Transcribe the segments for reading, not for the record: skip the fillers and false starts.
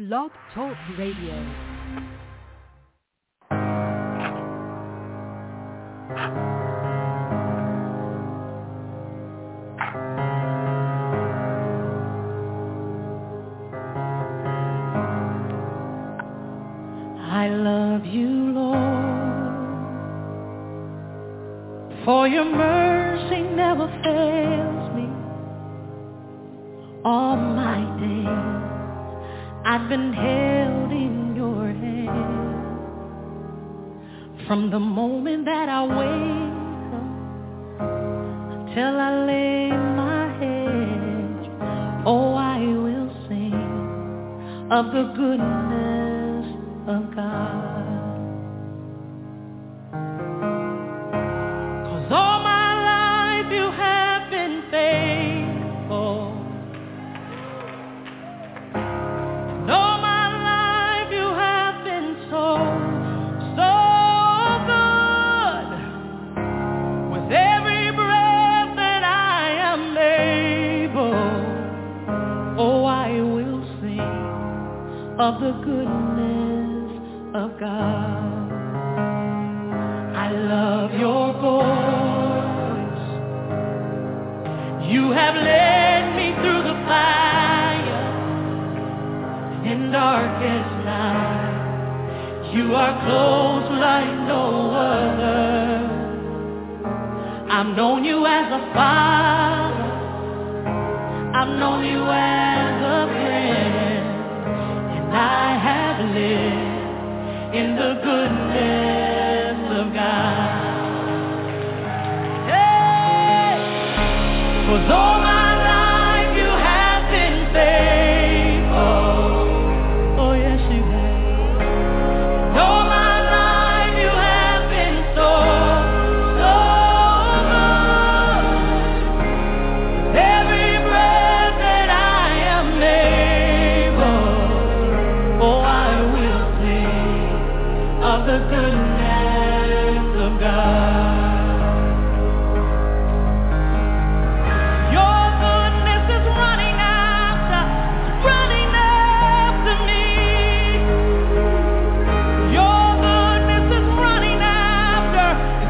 Blog Talk Radio. I love you, Lord, for your mercy never fails me. All my days I've been held in your hand. From the moment that I wake up till I lay my head, oh, I will sing of the goodness of God. 'Cause all my life you have been faithful. And all my life you have been so, so good. With every breath that I am able, oh, I will sing of the goodness of God. I love your voice. You have led me through the fire in darkest night. You are close like no other. I've known you as a father. I've known you as a friend. And I have lived in the goodness of God. Hey! 'Cause all my life you have been faithful. Oh yes you have. And all my life you have been so, so good. With every breath that I am able, oh, I will sing of the goodness of God. Your goodness is running after me. Your goodness is running after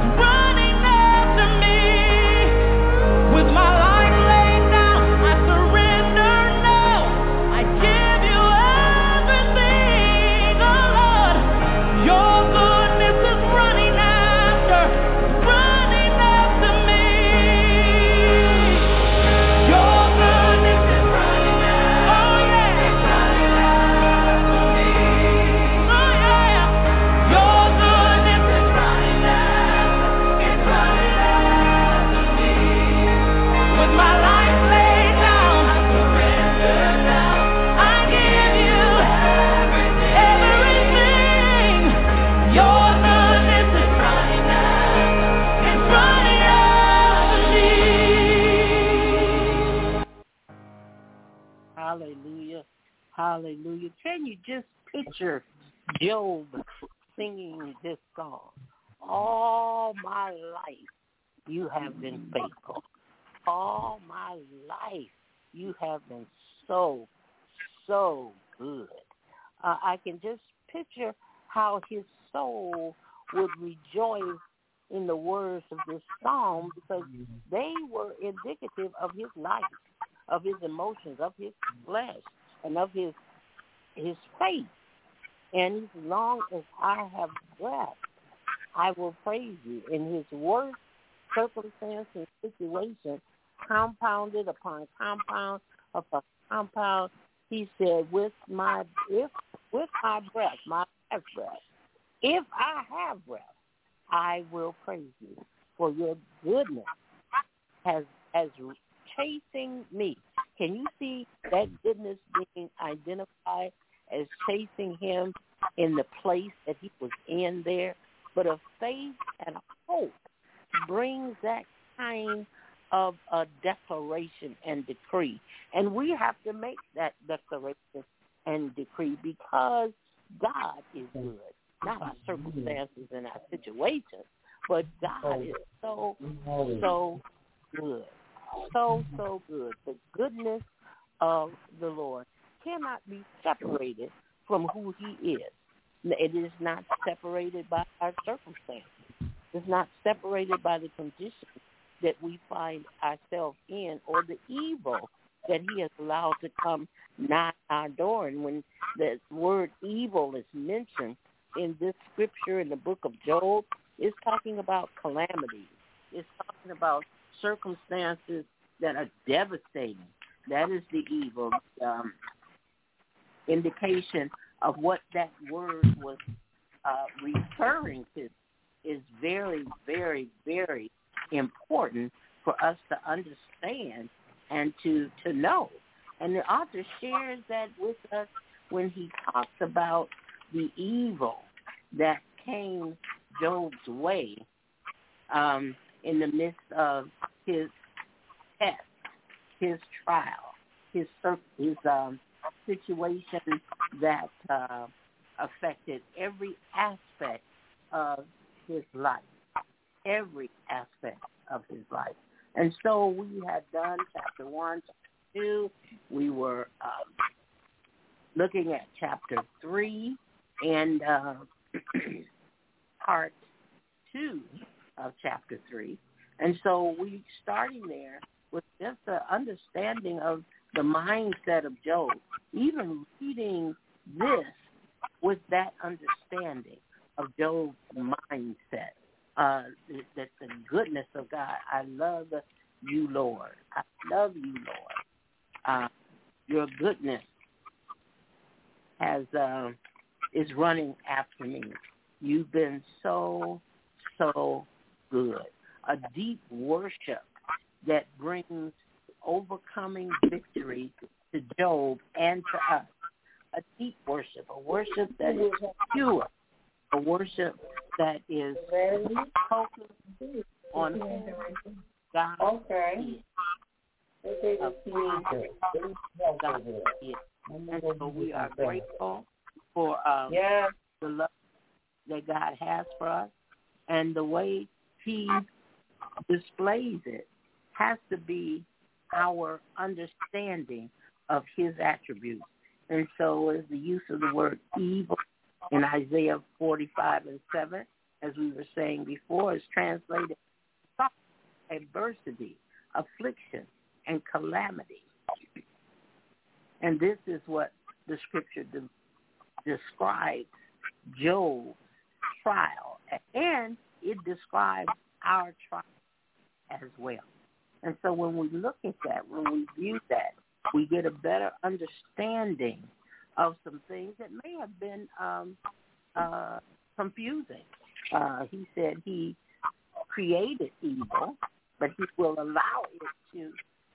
me. With my life laid down, I surrender now. I give you everything, oh Lord. Your goodness is running after me. Your goodness is running after, oh yeah, it's running after me. Oh yeah, your goodness is running after, it's running after me. With my life laid down, I surrender now. I give you everything. Your goodness is running after, it's running after me. Hallelujah. Hallelujah. Can you just picture Job singing this song? All my life you have been faithful. All my life you have been so, so good. I can just picture how his soul would rejoice in the words of this psalm because they were indicative of his life, of his emotions, of his flesh, and of his faith. And as long as I have breath, I will praise you. In his worst circumstance and situation, compounded upon compound upon compound, he said, with my breath, my last breath, if I have breath, I will praise you. For your goodness has chasing me. Can you see that goodness being identified as chasing him in the place that he was in there? But a faith and a hope brings that kind of a declaration and decree. And we have to make that declaration and decree because God is good. Not our circumstances and our situations, but God is so, so good. So, so good. The goodness of the Lord. cannot be separated from who he is. It is not separated by our circumstances. It's not separated by the conditions that we find ourselves in or the evil that he has allowed to come nigh our door. And when the word evil is mentioned in this scripture in the book of Job, it's talking about calamity. It's talking about circumstances that are devastating. That is the evil indication of what that word was referring to is very, very, very important for us to understand and to know. And the author shares that with us when he talks about the evil that came Job's way in the midst of his test, his trial, his situation that affected every aspect of his life, every aspect of his life. And so we had done chapter 1, chapter 2. We were looking at chapter 3 and part 2 of chapter 3. And so we starting there with just the understanding of the mindset of Job, even reading this with that understanding of Job's mindset, that the goodness of God. I love you, Lord. I love you, Lord. Your goodness is running after me. You've been so, so good. A deep worship that brings overcoming victory to Job and to us. A deep worship, a worship that is pure, a worship that is focused on God. Okay. God is. And so we are grateful for the love that God has for us, and the way he displays it has to be our understanding of his attributes. And so is the use of the word evil in Isaiah 45:7, as we were saying before, is translated adversity, affliction, and calamity. And this is what the scripture describes Job's trial, and it describes our trial as well. And so when we look at that, when we view that, we get a better understanding of some things that may have been confusing. He said he created evil, but he will allow it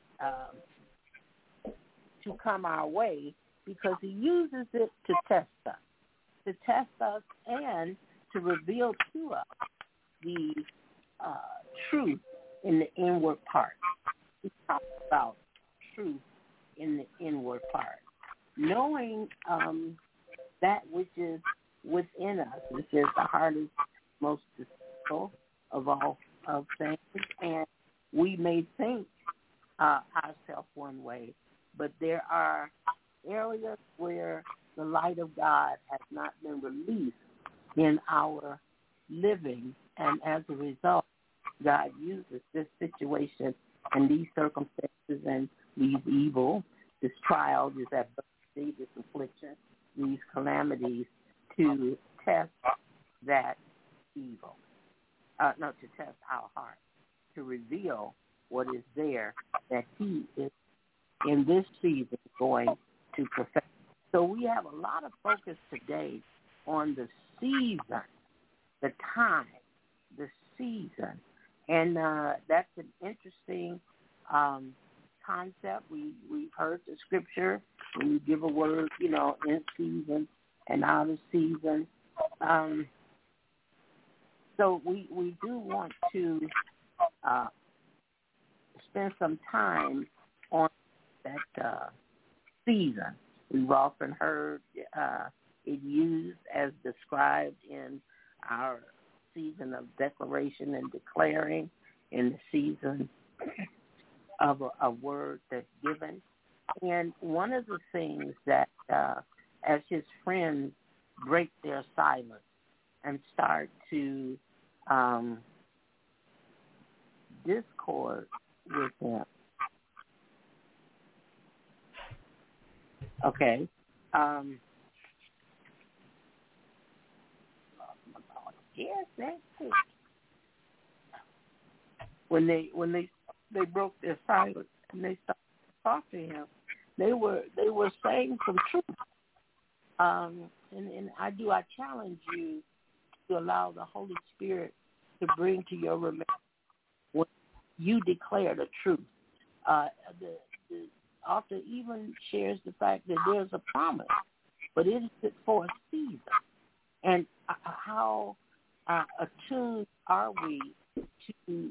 to come our way because he uses it to test us and to reveal to us the truth in the inward part. He talks about truth in the inward part. Knowing that which is within us, which is the hardest, most difficult of all of things, and we may think ourselves one way, but there are areas where the light of God has not been released in our living, and as a result, God uses this situation and these circumstances and these evil, this trial, this adversity, this affliction, these calamities to test that evil. To test our heart, to reveal what is there that he is in this season going to perfect. So we have a lot of focus today on the season, the time, the season. And that's an interesting concept. We've heard the scripture when you give a word, in season and out of season. So we do want to spend some time on that season. We've often heard it used as described in our season of declaration and declaring, in the season of a word that's given. And one of the things that, as his friends break their silence and start to discord with him, okay, yes, that's it. When they broke their silence and they started to talk to him, they were saying some truth. And I challenge you to allow the Holy Spirit to bring to your remembrance when you declare the truth. The author even shares the fact that there's a promise, but it is for a season. And how attuned are we to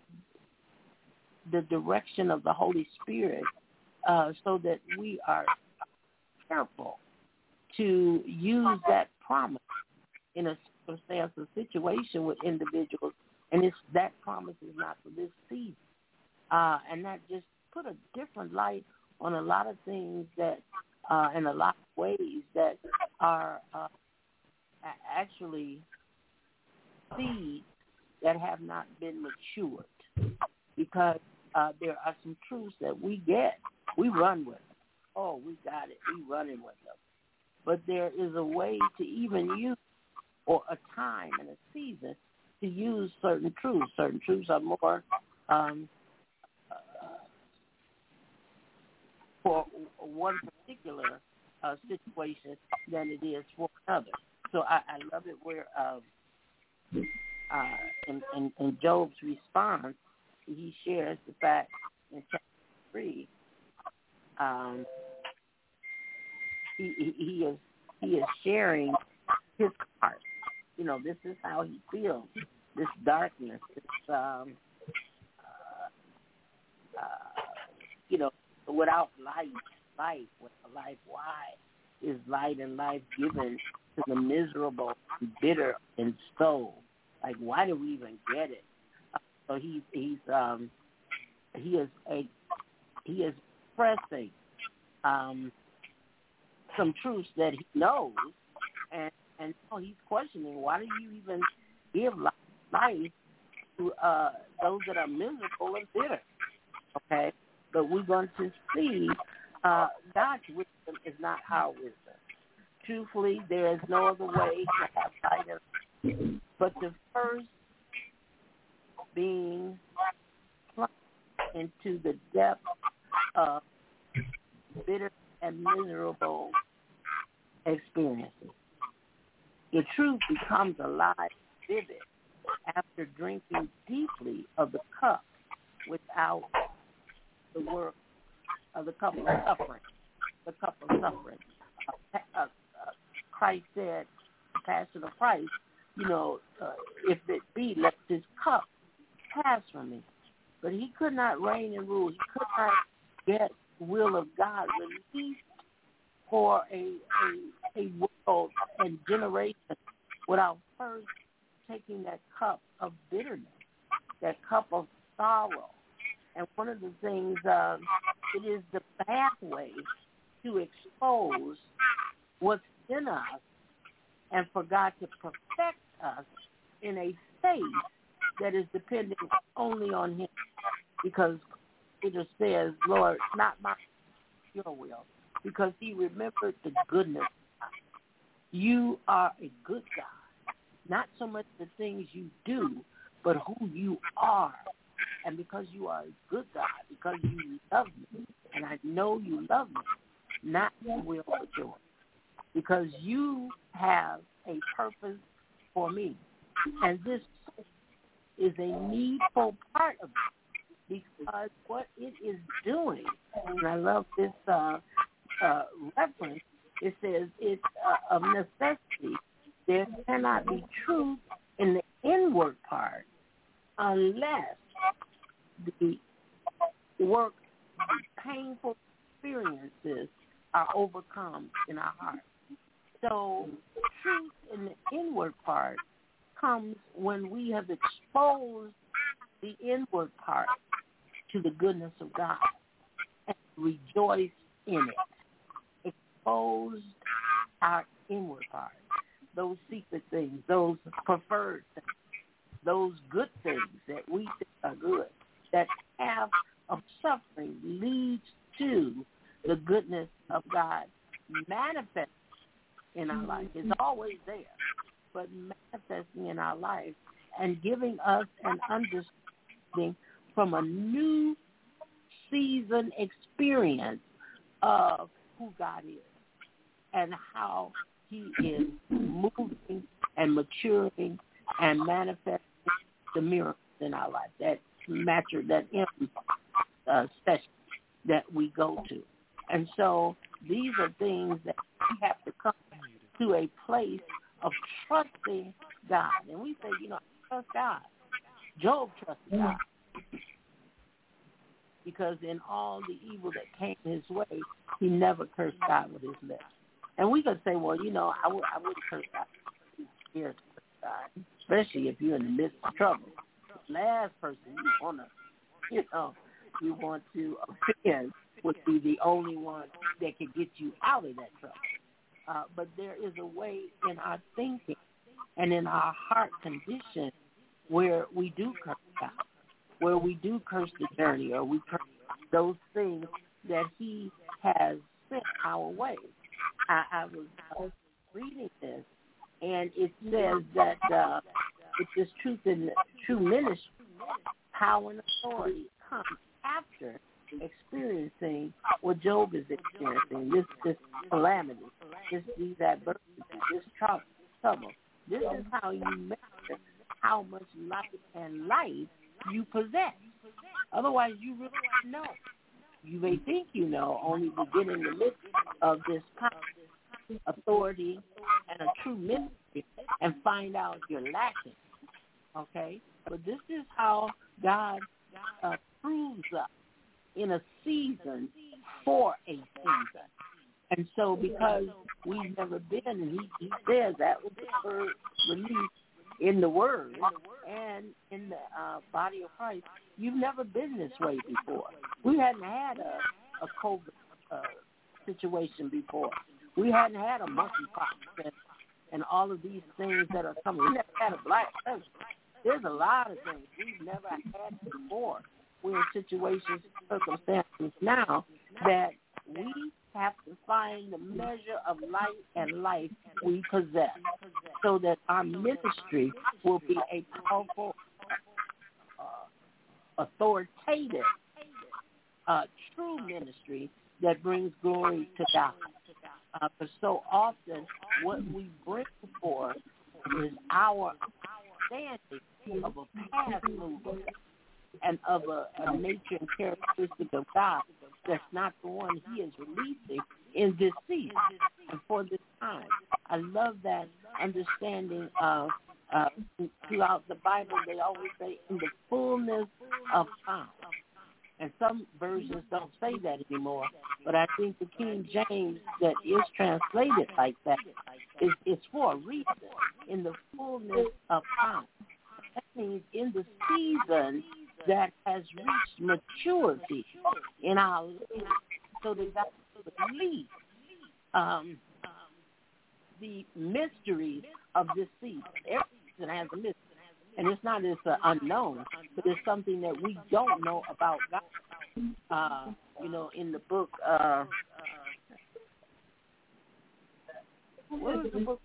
the direction of the Holy Spirit so that we are careful to use that promise in a circumstance or situation with individuals, and that promise is not for this season. And that just put a different light on a lot of things that, in a lot of ways that are actually seeds that have not been matured, because there are some truths that we get, we run with them. Oh, we got it, we running with them. But there is a way to even use, or a time and a season to use certain truths. Certain truths are more for one particular situation than it is for another. So I love it where in Job's response, he shares the fact in chapter 3, he is sharing his heart. You know, this is how he feels. This darkness, this without life, without life, why is light and life given to the miserable, bitter, and soul? Like, why do we even get it? So he is expressing some truths that he knows, and so he's questioning, why do you even give life to those that are miserable and bitter? Okay, but we're going to see God's wisdom is not our wisdom. Truthfully, there is no other way to have guidance but the first being plunged into the depth of bitter and miserable experiences. The truth becomes alive and vivid after drinking deeply of the cup without the work of the cup of suffering. The cup of suffering. Christ said, the Passion of Christ, if it be, let this cup pass from me. But he could not reign and rule. He could not get the will of God released for a world and generation without first taking that cup of bitterness, that cup of sorrow. And one of the things, it is the pathway to expose what's in us and for God to perfect us in a faith that is dependent only on him. Because Peter says, Lord, not my will, your will. Because he remembered the goodness of God. You are a good God. Not so much the things you do, but who you are. And because you are a good God, because you love me, and I know you love me, not your will but yours. Because you have a purpose for me. And this is a needful part of it, because what it is doing, and I love this reference, it says it's of necessity. There cannot be truth in the inward part unless the work, the painful experiences are overcome in our heart. So truth in the inward part comes when we have exposed the inward part to the goodness of God. And rejoice in it. Exposed our inward parts, those secret things, those preferred things, those good things that we think are good. That path of suffering leads to the goodness of God manifesting in our life. It's always there, but manifesting in our life and giving us an understanding from a new season experience of who God is and how he is moving and maturing and manifesting the miracles in our life, that session that we go to. And so these are things that we have to come to a place of trusting God. And we say, I trust God. Job trusted God. Because in all the evil that came his way, he never cursed God with his lips. And we could say, well, I wouldn't curse God. I'm scared to curse God, especially if you're in the midst of trouble. The last person you want to offend would be the only one that could get you out of that trouble. But there is a way in our thinking and in our heart condition where we do curse God, where we do curse the journey, or we curse those things that he has sent our way. I was reading this, and it says that it's this truth in true ministry, power and authority comes after experiencing what Job is experiencing, this calamity, these adversities, this trouble. This is how you measure how much life and life you possess. Otherwise, you really don't know. You may think you know, only to get in the midst of this power, authority, and a true ministry and find out you're lacking. Okay? But this is how God proves us in a season for a season. And so because we've never been, and he says that was the word released in the Word and in the body of Christ, you've never been this way before. We hadn't had a COVID situation before. We hadn't had a monkeypox and all of these things that are coming. We never had a black person. There's a lot of things we've never had before. We're in situations, circumstances now that we have to find the measure of light and life we possess so that our ministry will be a powerful, authoritative, true ministry that brings glory to God. But so often what we bring forth is our understanding of a past movement and of a nature and characteristic of God that's not the one he is releasing in this season and for this time. I love that understanding of throughout the Bible, they always say in the fullness of time. And some versions don't say that anymore, but I think the King James that is translated like that is for a reason, in the fullness of time. That means in the season that has reached maturity in our life, so that God will release the mysteries of this season. Every season has a mystery. And it's not as unknown, but it's something that we don't know about God. In the book, what is the book?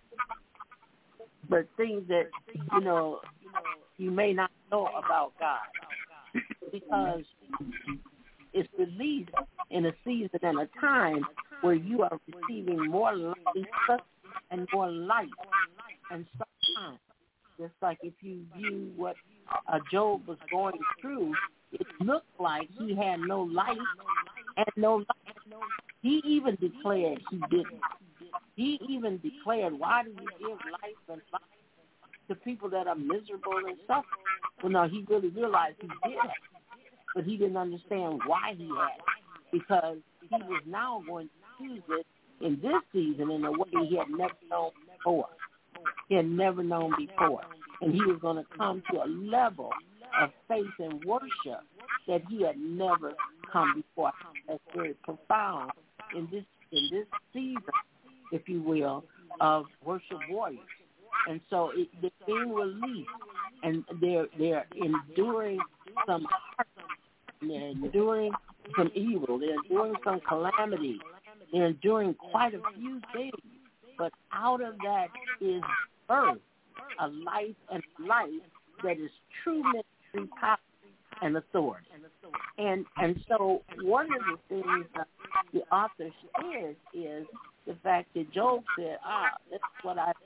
But things that, you may not know about God because it's released in a season and a time where you are receiving more life and more light. And sometimes, just like if you view what Job was going through, it looked like he had no life and no light. He even declared he didn't. He even declared, why do you give life and life to people that are miserable and suffering? Well, no, he really realized he did have it, but he didn't understand why he had it, because he was now going to use it in this season in a way he had never known before. He had never known before. And he was going to come to a level of faith and worship that he had never come before us that's very profound in this season, if you will, of worship warriors. And so they're being released, and they're enduring some hardship, they're enduring some evil, they're enduring some calamity, they're enduring quite a few things. But out of that is birth, a life and life that is true ministry power and authority. And so one of the things the author shares is the fact that Job said, that's what I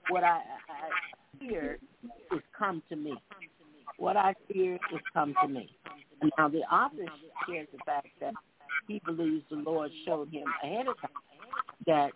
fear is come to me. What I fear is come to me. And now the author shares the fact that he believes the Lord showed him ahead of time that,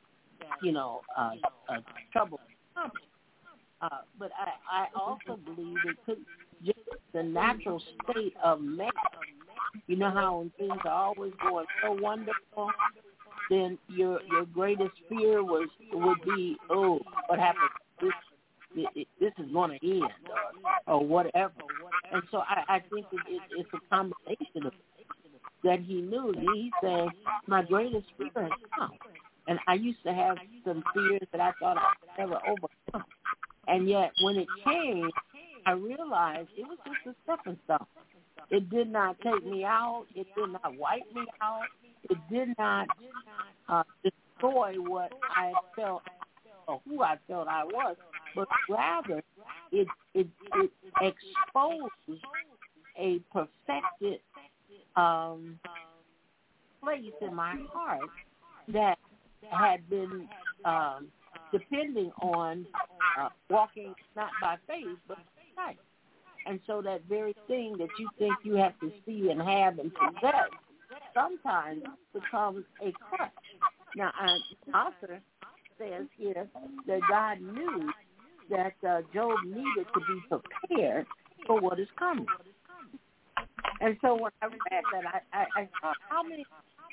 trouble is coming. But I also believe it could just the natural state of man. You know how when things are always going so wonderful, then your greatest fear would be, what happened? This is going to end, or whatever. And so I think it's a combination of that he knew. He's saying, my greatest fear has come. And I used to have some fears that I thought I could never overcome. And yet when it came, I realized it was just a stepping stone. It did not take me out. It did not wipe me out. It did not destroy what I felt or who I felt I was, but rather it exposed a perfected place in my heart that had been depending on walking not by faith but by sight. And so that very thing that you think you have to see and have and possess sometimes becomes a crutch. Now, the author says here that God knew that Job needed to be prepared for what is coming. And so when I read that, I thought, how many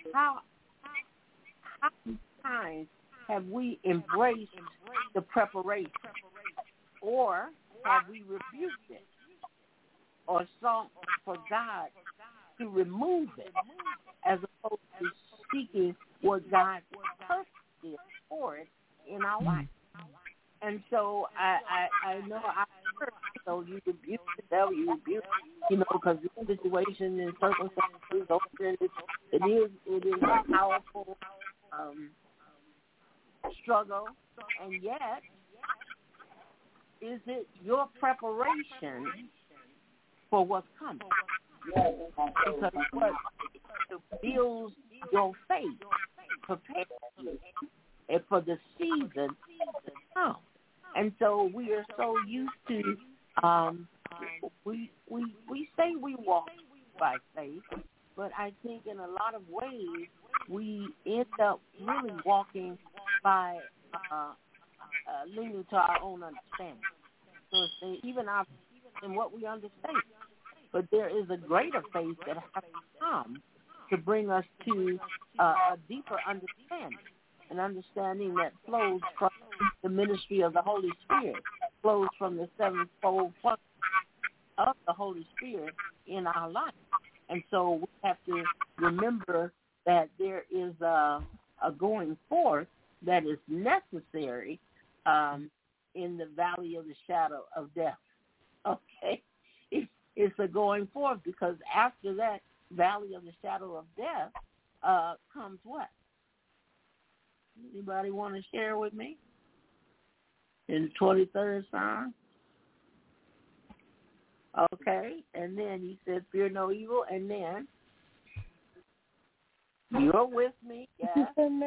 times have we embraced the preparation, or have we rebuked it, or sought for God to remove it, as opposed to seeking what God purposed for it in our life? And so I know I heard, you rebuke the devil, you rebuke, because the situation and circumstances, it is a powerful struggle, and yet, is it your preparation for what's coming? Because what builds your faith, prepares you for the season to come. And so we are so used to, we say we walk by faith, but I think in a lot of ways we end up really walking by leaning to our own understanding. So it's even in what we understand. But there is a greater faith that has to come to bring us to a deeper understanding, an understanding that flows from the ministry of the Holy Spirit, flows from the sevenfold function of the Holy Spirit in our life. And so we have to remember that there is a going forth that is necessary in the valley of the shadow of death. Okay? It's a going forth, because after that valley of the shadow of death comes what? Anybody want to share with me? In the 23rd Psalm? Okay, and then he said, fear no evil, and then you're with me, yeah.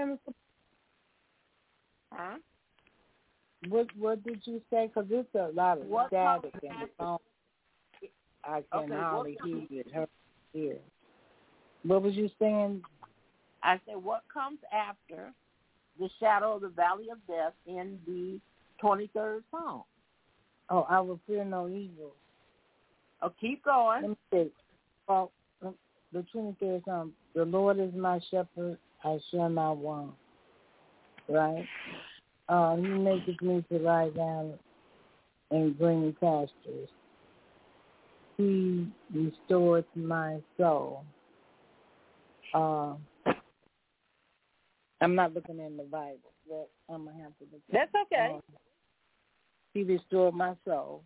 Huh? What did you say? Because there's a lot of static in the phone. I can hardly hear it. What was you saying? I said, what comes after the shadow of the valley of death in the 23rd Psalm? Oh, I will fear no evil. Oh, keep going. Let me see. Well, the 23rd Psalm, the Lord is my shepherd, I shall not want. Right? He maketh me to lie down in green pastures. He restored my soul. I'm not looking in the Bible, but I'm going to have to look. That's okay. He restored my soul.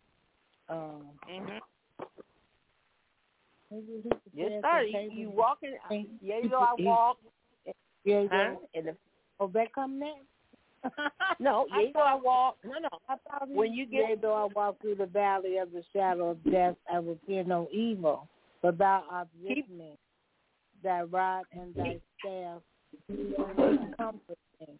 Just start. You walking. Yeah, you know I walk. Yeah, Oh, that come next? No, yeah, you know I walk. No. When you get, though I walk through the valley of the shadow of death, I will fear no evil. But thou art with me. Thy rod and thy staff comfort me.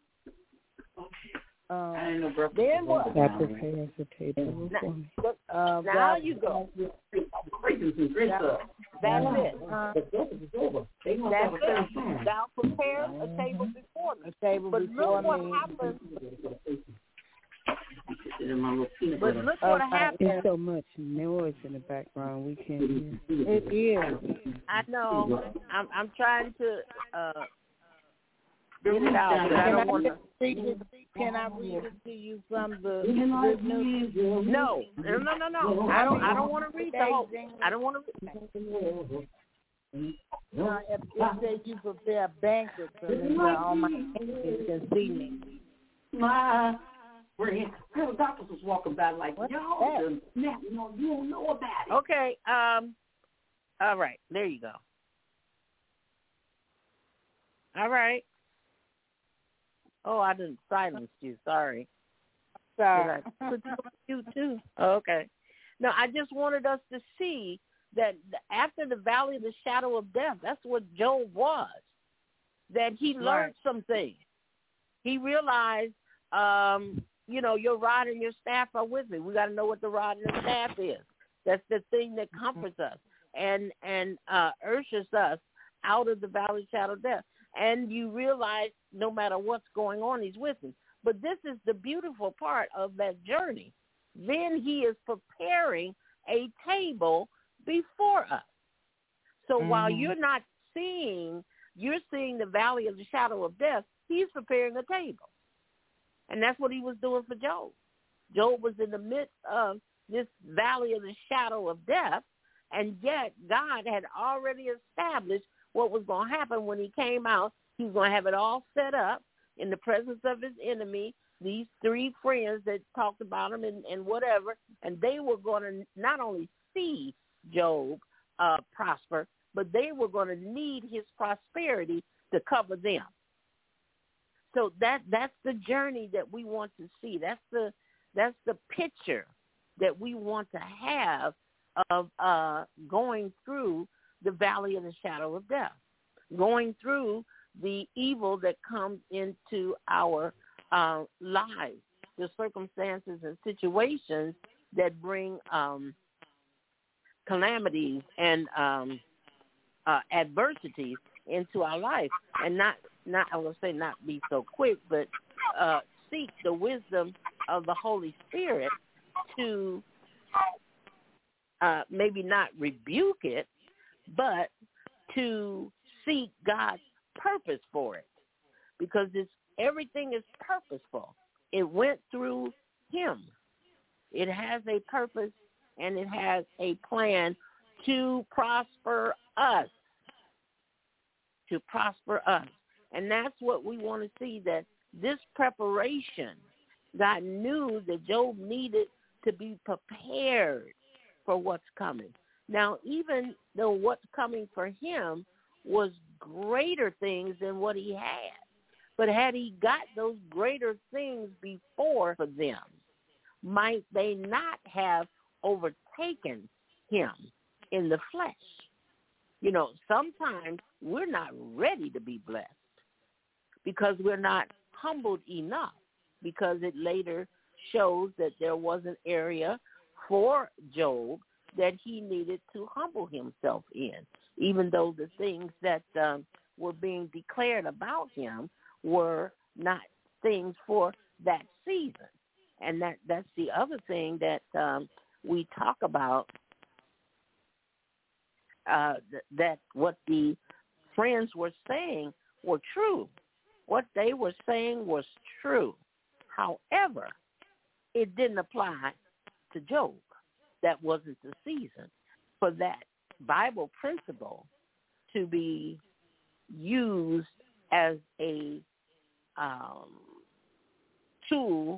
Then what? That prepares the table for me. Now you go. That's it. That's it. Thou prepare a table before me. But look what happens. But look what happens. There's so much noise in the background we can't hear. It is. I know. I'm trying to get it out, but I don't want to. Can I read it to you from the good news? No. I don't want to read the whole. I don't want to. If say you prepare a banquet for me, where all my enemies can see me. My friend, the doctors was walking by like, you don't know about it. Okay. All right. There you go. All right. Oh, I didn't silence you. Sorry. Sorry. Did I put you too? Oh, okay. No, I just wanted us to see that after the valley of the shadow of death, that's what Job was. That he learned some things. He realized, your rod and your staff are with me. We got to know what the rod and the staff is. That's the thing that comforts us and ushers us out of the valley of the shadow of death. And you realize no matter what's going on, he's with us. But this is the beautiful part of that journey. Then he is preparing a table before us. So while you're not seeing, you're seeing the valley of the shadow of death, he's preparing a table. And that's what he was doing for Job. Job was in the midst of this valley of the shadow of death, and yet God had already established what was going to happen when he came out. He was going to have it all set up in the presence of his enemy, these three friends that talked about him and whatever, and they were going to not only see Job prosper, but they were going to need his prosperity to cover them. So that's the journey that we want to see. That's the picture that we want to have of going through the valley of the shadow of death, going through the evil that comes into our lives, the circumstances and situations that bring calamities and adversities into our life, and not I will say not be so quick, but seek the wisdom of the Holy Spirit to maybe not rebuke it, but to seek God's purpose for it, because everything is purposeful. It went through him. It has a purpose, and it has a plan to prosper us. To prosper us. And that's what we want to see, that this preparation, God knew that Job needed to be prepared for what's coming. Now, even though what's coming for him was greater things than what he had, but had he got those greater things before for them, might they not have overtaken him in the flesh? Sometimes we're not ready to be blessed because we're not humbled enough, because it later shows that there was an area for Job that he needed to humble himself in, even though the things that were being declared about him were not things for that season. And that's the other thing that we talk about, that what the friends were saying were true. What they were saying was true. However, it didn't apply to Job. That wasn't the season for that Bible principle to be used as a tool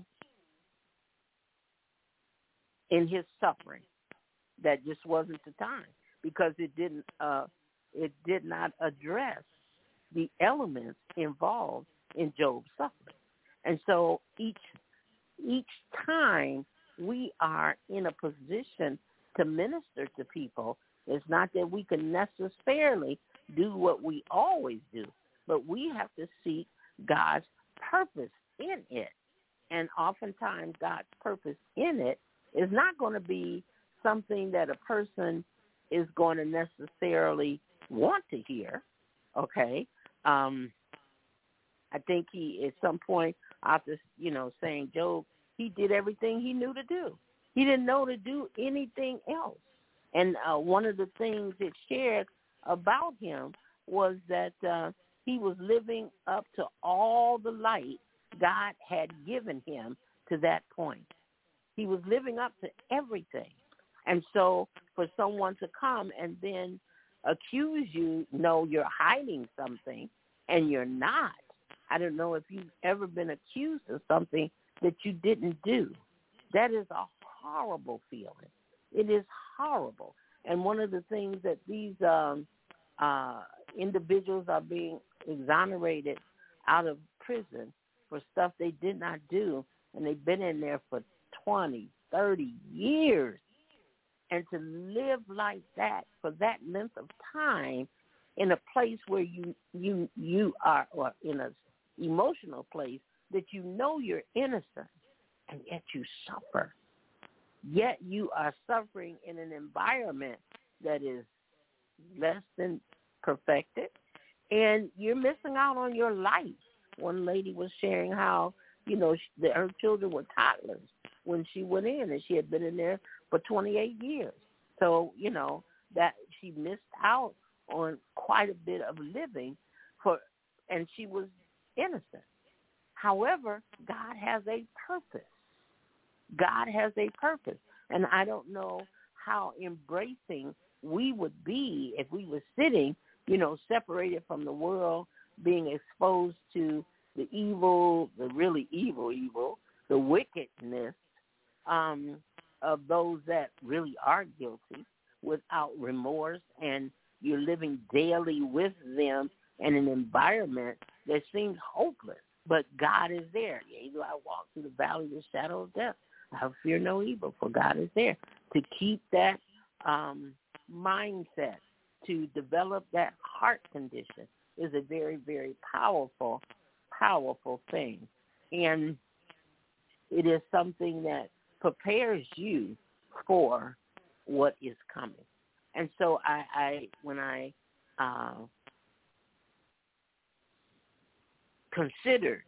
in his suffering. That just wasn't the time, because it did not address the elements involved in Job's suffering. And so each time we are in a position to minister to people, it's not that we can necessarily do what we always do, but we have to seek God's purpose in it. And oftentimes God's purpose in it is not going to be something that a person is going to necessarily want to hear, okay? I think he, at some point, after, saying Job, he did everything he knew to do. He didn't know to do anything else. And one of the things it shared about him was that he was living up to all the light God had given him to that point. He was living up to everything. And so for someone to come and then accuse you, no, you're hiding something, and you're not. I don't know if you've ever been accused of something that you didn't do. That is a horrible feeling. It is horrible. And one of the things that these individuals are being exonerated out of prison for stuff they did not do, and they've been in there for 20, 30 years. And to live like that for that length of time in a place where you are, or in an emotional place that you know you're innocent, and yet you suffer. Yet you are suffering in an environment that is less than perfected, and you're missing out on your life. One lady was sharing how, her children were toddlers when she went in, and she had been in there for 28 years. So, that she missed out on quite a bit of living and she was innocent. However, God has a purpose. God has a purpose. And I don't know how embracing we would be if we were sitting, separated from the world, being exposed to the evil, the really evil, the wickedness of those that really are guilty without remorse, and you're living daily with them in an environment that seems hopeless. But God is there. Yea, though I walk through the valley of the shadow of death, I fear no evil, for God is there. To keep that mindset, to develop that heart condition is a very, very powerful, powerful thing. And it is something that prepares you for what is coming. And so when I considered,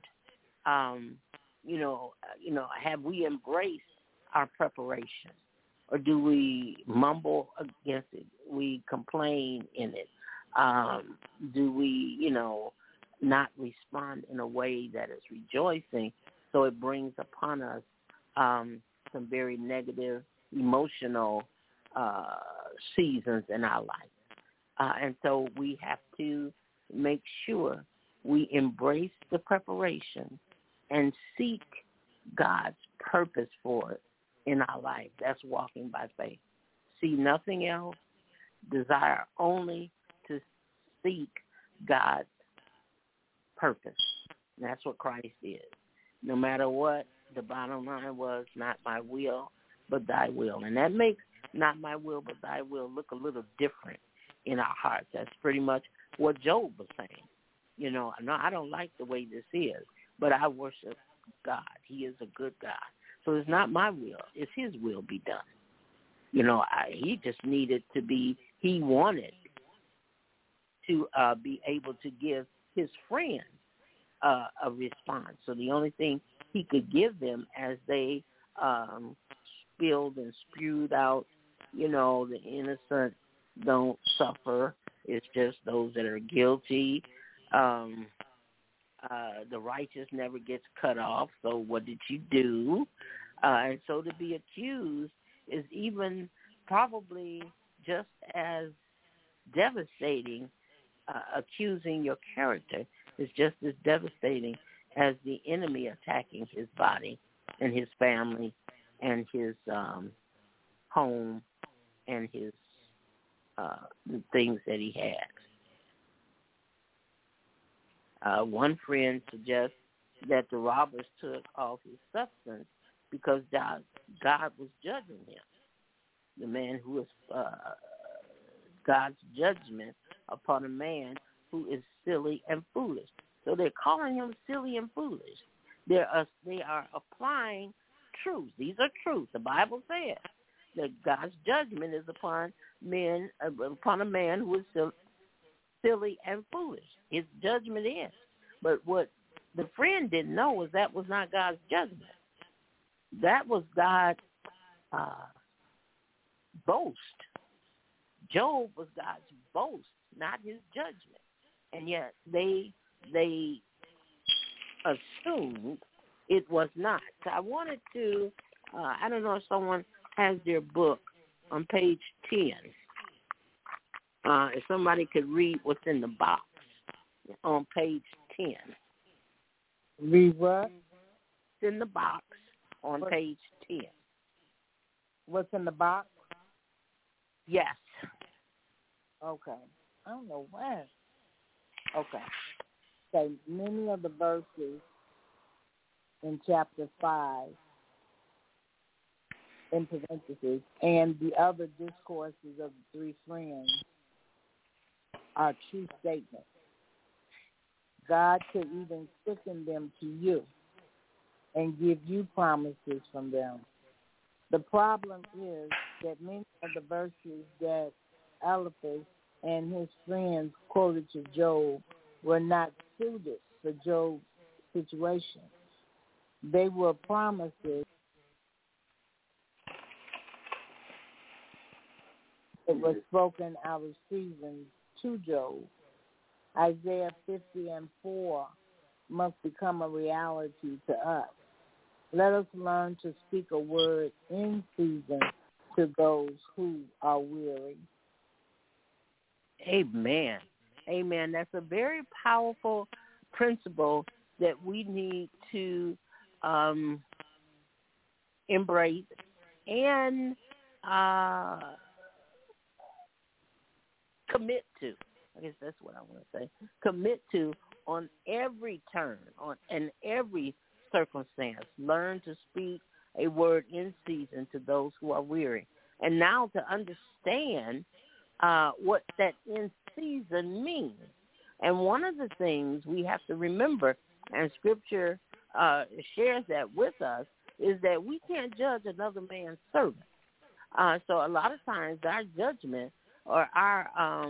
have we embraced our preparation, or do we mumble against it? We complain in it. Do we, not respond in a way that is rejoicing? So it brings upon us some very negative, emotional seasons in our life. And so we have to make sure we embrace the preparation and seek God's purpose for it in our life. That's walking by faith. See nothing else. Desire only to seek God's purpose. And that's what Christ is. No matter what, the bottom line was, not my will, but thy will. And that makes not my will, but thy will look a little different in our hearts. That's pretty much what Job was saying. No, I don't like the way this is, but I worship God. He is a good God. So it's not my will. It's his will be done. He just needed to be, he wanted to be able to give his friends a response. So the only thing he could give them as they spilled and spewed out, the innocent don't suffer. It's just those that are guilty. The righteous never gets cut off. So what did you do? And so to be accused is even probably just as devastating accusing your character is just as devastating as the enemy attacking his body and his family and his home and his the things that he had. One friend suggests that the robbers took all his substance because God was judging him. The man who is God's judgment upon a man who is silly and foolish. So they're calling him silly and foolish. They are applying truth. These are truths. The Bible says that God's judgment is upon a man who is silly and foolish. His judgment is. But what the friend didn't know was that was not God's judgment. That was God's boast. Job was God's boast, not his judgment. And yet they assumed it was not. So I wanted to, I don't know if someone has their book on page 10. If somebody could read what's in the box on page 10. Read what? It's in the box on page 10. What's in the box? Yes. Okay. I don't know when. Okay. So many of the verses in chapter 5, in parentheses, and the other discourses of the three friends are true statements. God could even quicken them to you and give you promises from them. The problem is that many of the verses that Eliphaz and his friends quoted to Job were not suited for Job's situation. They were promises that were spoken out of season to Job. Isaiah 50:4 must become a reality to us. Let us learn to speak a word in season to those who are weary. Amen. Amen. That's a very powerful principle that we need to embrace and commit to. I guess that's what I want to say. Commit to on every turn, in every circumstance. Learn to speak a word in season to those who are weary. And now to understand what that in season means. And one of the things we have to remember, and Scripture shares that with us, is that we can't judge another man's servant. So a lot of times our judgment or our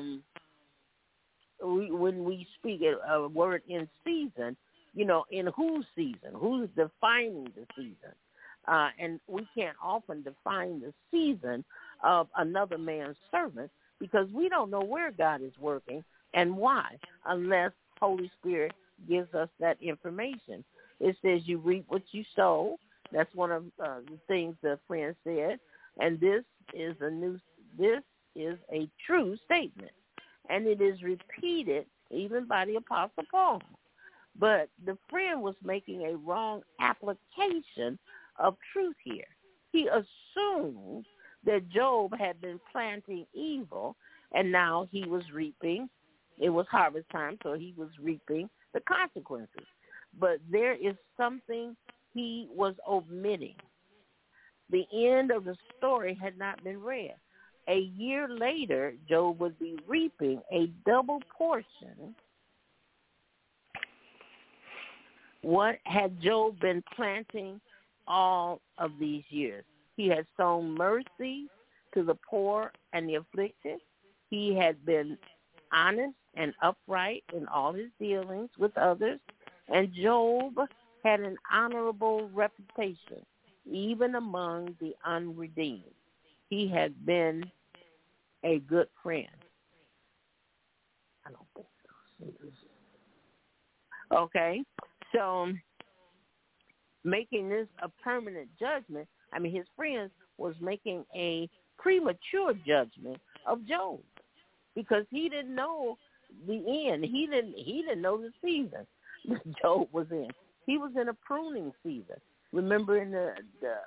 when we speak a word in season, in whose season, who's defining the season. And we can't often define the season of another man's servant because we don't know where God is working and why, unless Holy Spirit gives us that information. It says you reap what you sow. That's one of the things the friend said. And this is a true statement. And it is repeated even by the Apostle Paul. But the friend was making a wrong application of truth here. He assumed that Job had been planting evil, and now he was reaping. It was harvest time, so he was reaping the consequences. But there is something he was omitting. The end of the story had not been read. A year later, Job would be reaping a double portion. What had Job been planting all of these years? He had sown mercy to the poor and the afflicted. He had been honest and upright in all his dealings with others. And Job had an honorable reputation, even among the unredeemed. He had been a good friend. I don't think so. Okay, so making this a permanent judgment, his friends was making a premature judgment of Job because he didn't know the end. He didn't know the season that Job was in. He was in a pruning season. Remember in the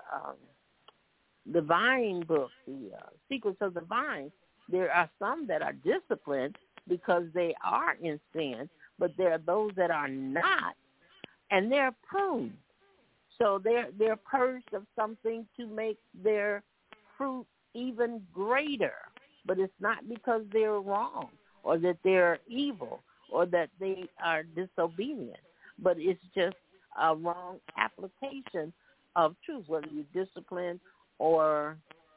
vine book, the Secrets of the Vine, there are some that are disciplined because they are in sin, but there are those that are not, and they're pruned. So they're purged of something to make their fruit even greater. But it's not because they're wrong or that they're evil or that they are disobedient, but it's just a wrong application of truth, whether you're disciplined or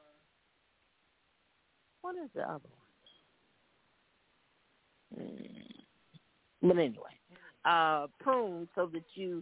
what is the other one? But anyway, prune so that you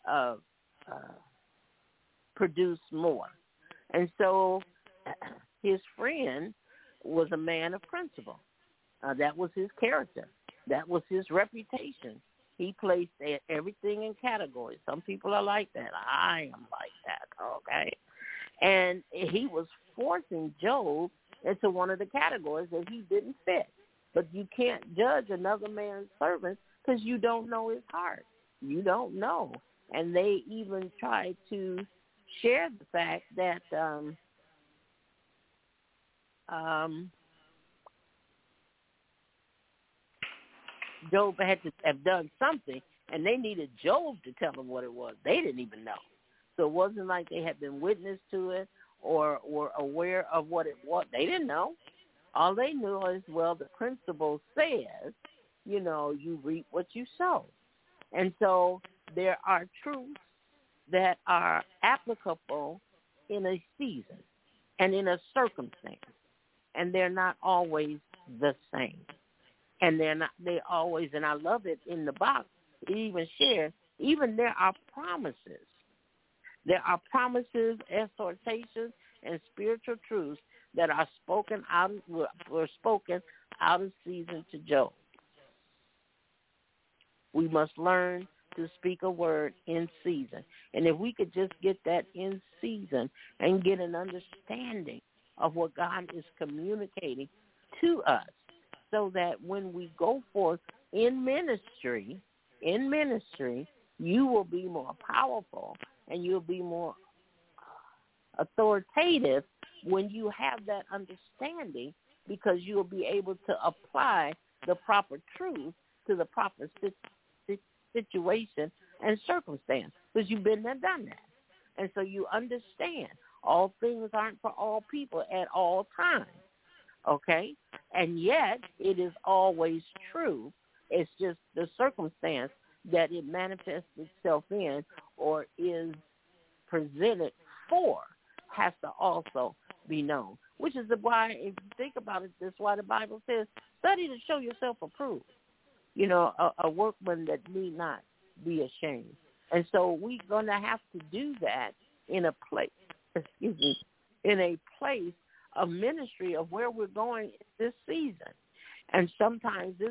produce more. And so his friend was a man of principle. That was his character. That was his reputation. He placed everything in categories. Some people are like that. I am like that, okay? And he was forcing Job into one of the categories that he didn't fit. But you can't judge another man's servant because you don't know his heart. You don't know. And they even tried to share the fact that Job had to have done something, and they needed Job to tell them what it was. They didn't even know. So it wasn't like they had been witness to it or were aware of what it was. They didn't know. All they knew is, well, the principle says, you reap what you sow. And so there are truths that are applicable in a season and in a circumstance, and they're not always the same. And they always, and I love it in the box, it even shares, even there are promises. There are promises, exhortations, and spiritual truths that are were spoken out of season to Job. We must learn to speak a word in season. And if we could just get that in season and get an understanding of what God is communicating to us, so that when we go forth in ministry, you will be more powerful and you'll be more authoritative when you have that understanding, because you'll be able to apply the proper truth to the proper situation and circumstance, because you've been there, done that. And so you understand all things aren't for all people at all times, okay? And yet it is always true. It's just the circumstance that it manifests itself in or is presented for has to also be known, which is why, if you think about it, that's why the Bible says, study to show yourself approved, a workman that need not be ashamed. And so we're going to have to do that in a place of ministry of where we're going this season. And sometimes this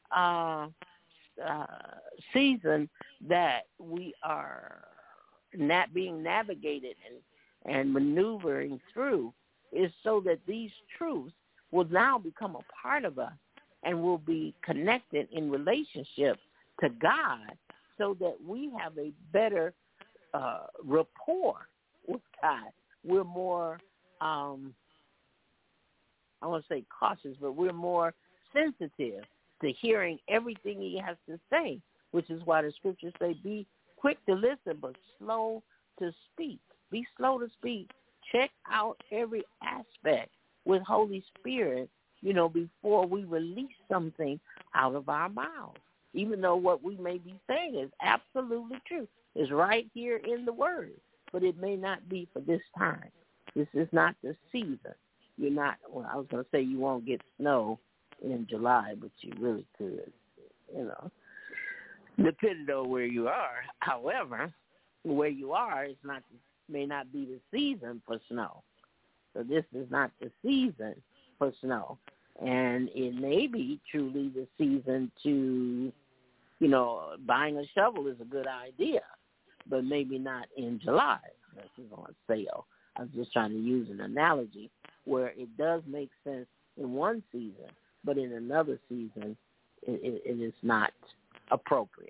season that we are not being navigated and maneuvering through is so that these truths will now become a part of us and will be connected in relationship to God, so that we have a better rapport with God. We're more, I want to say cautious, but we're more sensitive to hearing everything he has to say, which is why the scriptures say, be quick to listen, but slow to speak. Be slow to speak. Check out every aspect with Holy Spirit, before we release something out of our mouths, even though what we may be saying is absolutely true. It's right here in the Word, but it may not be for this time. This is not the season. I was going to say you won't get snow in July, but you really could, depending on where you are. However, where you are may not be the season for snow. So this is not the season for snow. And it may be truly the season to, buying a shovel is a good idea, but maybe not in July. Unless it's on sale. I was just trying to use an analogy where it does make sense in one season, but in another season, it is not appropriate.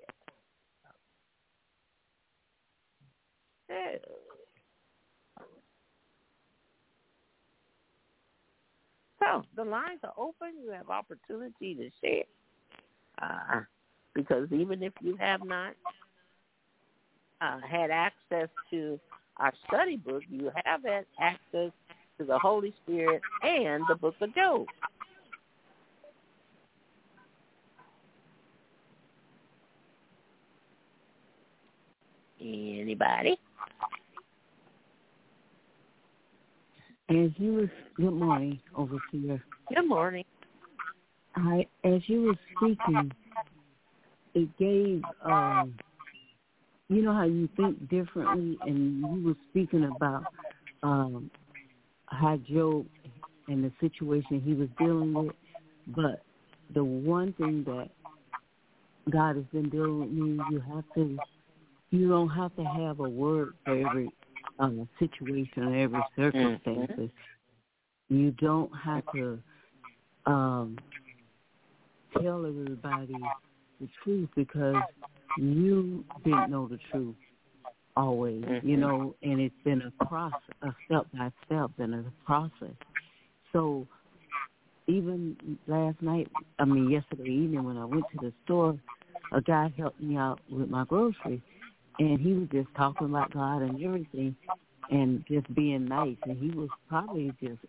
So the lines are open. You have opportunity to share. Because even if you have not had access to our study book, you have had access to the Holy Spirit and the book of Job. Anybody? As you was, good morning, Overseer. Good morning. As you were speaking, it gave, you know how you think differently, and you were speaking about how Job and the situation he was dealing with, but the one thing that God has been dealing with me, you don't have to have a word for every situation or every circumstance. Mm-hmm. You don't have to tell everybody the truth because you didn't know the truth always, you know, and it's been a process, a step-by-step and a process. So even yesterday evening when I went to the store, a guy helped me out with my groceries, and he was just talking about God and everything and just being nice, and he was probably just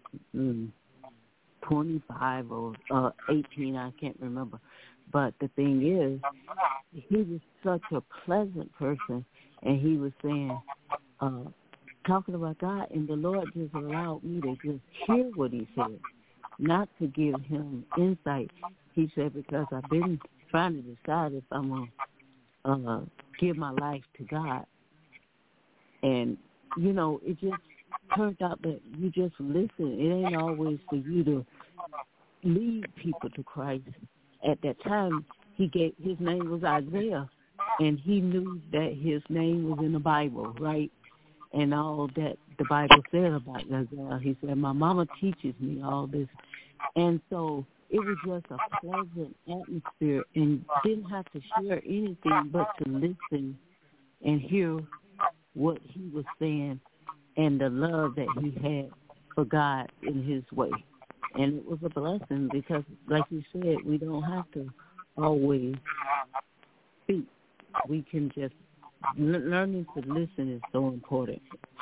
25 or 18, I can't remember. But the thing is, he was such a pleasant person, and he was saying, talking about God, and the Lord just allowed me to just hear what he said, not to give him insight. He said, because I've been trying to decide if I'm going to give my life to God. And, you know, it just turned out that you just listen. It ain't always for you to lead people to Christ. At that time, his name was Isaiah, and he knew that his name was in the Bible, right? And all that the Bible said about Isaiah. He said, my mama teaches me all this. And so it was just a pleasant atmosphere, and didn't have to share anything but to listen and hear what he was saying and the love that he had for God in his way. And it was a blessing because, like you said, we don't have to always speak. We can just, learning to listen is so important.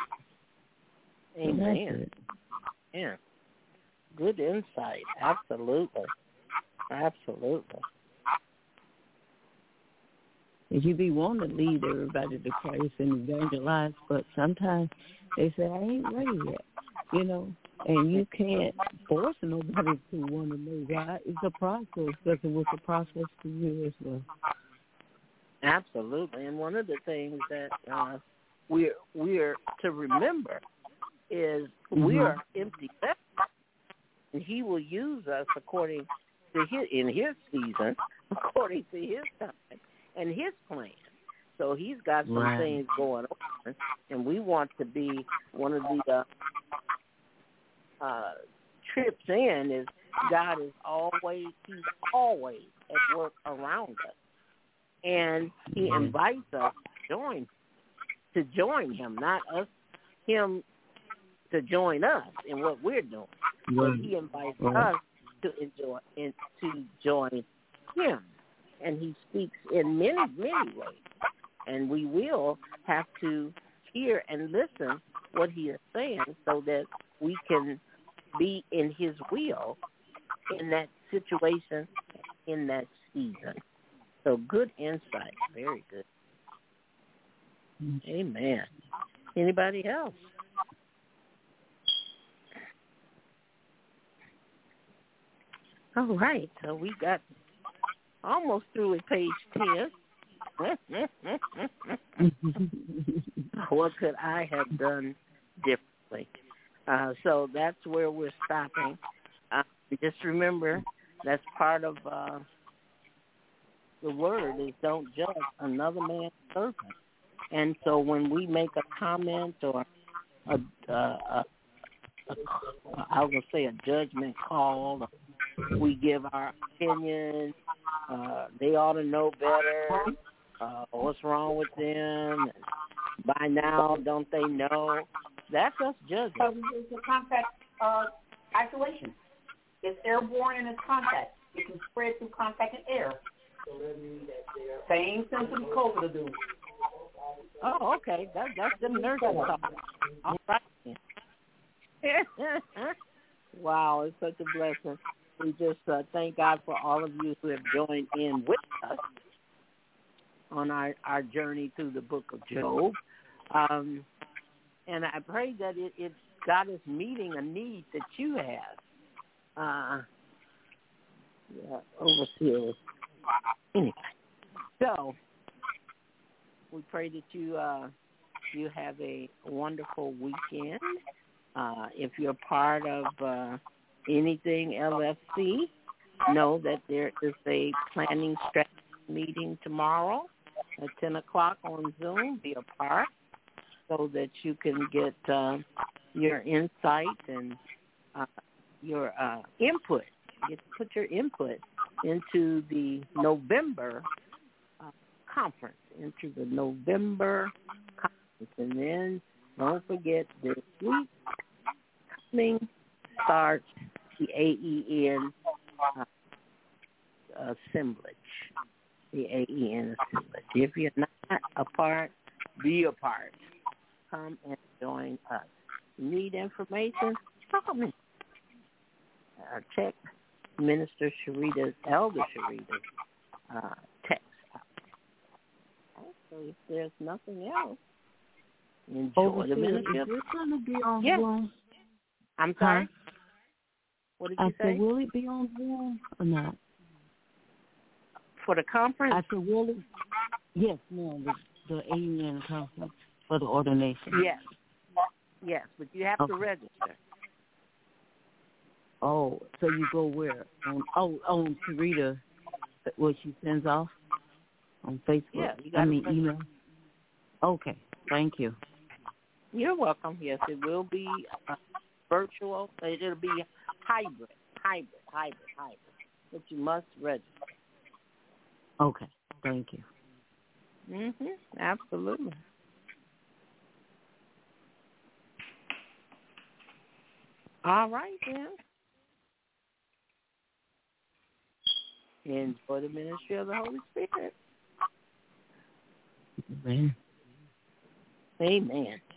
Amen. Yeah. Good insight. Absolutely. Absolutely. You be wanting to lead everybody to Christ and evangelize, but sometimes they say, I ain't ready yet, you know. And you can't force nobody to want to know God. It's a process because it was a process for you as well. Absolutely. And one of the things that we're to remember is we are empty vessels. And he will use us according to in his season, according to his time and his plan. So he's got some things going on, and we want to be one of the trips in is God is always at work around us, and he invites us to join him, not him to join us in what we're doing. But he invites us to join him, and he speaks in many, many ways, and we will have to hear and listen what he is saying so that we can be in his will in that situation, in that season. So good insight. Very good. Amen. Anybody else? All right. So we got almost through with page 10. What could I have done differently? So that's where we're stopping. Just remember, that's part of the word is don't judge another man's servant. And so when we make a comment or I was going to say a judgment call, we give our opinion, they ought to know better. What's wrong with them? By now, don't they know? That's us judging. It's a contact isolation. It's airborne and it's contact. It can spread through contact and air. Same symptoms COVID will do. Oh, okay. That's the nurses talking. All right. Wow, it's such a blessing. We just thank God for all of you who have joined in with us on our journey through the book of Job. And I pray that it God is meeting a need that you have. Overseers. Anyway, so we pray that you have a wonderful weekend. If you're part of anything LFC, know that there is a planning strategy meeting tomorrow at 10 o'clock on Zoom. Be a part so that you can get your insight and your input. You get to put your input into the November conference, And then don't forget this week coming starts the AEN assemblage. The AEN assemblage. If you're not a part, be a part. Come and join us. Need information? Call me. Check Minister Sharita's, Elder Sharita's text. Okay, so if there's nothing else, enjoy the ministry. Is this going to be on Zoom? I'm sorry? What did you say? Will it be on Zoom or not? For the conference? I said, will it? Yes, ma'am, the AUN conference for the ordination. Yes, but you have to register. Oh, so you go where? On Sharita, what she sends off on Facebook? Yeah, you got email. Okay, thank you. You're welcome. Yes, it will be virtual. It'll be hybrid. But you must register. Okay, thank you. Absolutely. All right, then. Enjoy the ministry of the Holy Spirit. Amen. Amen.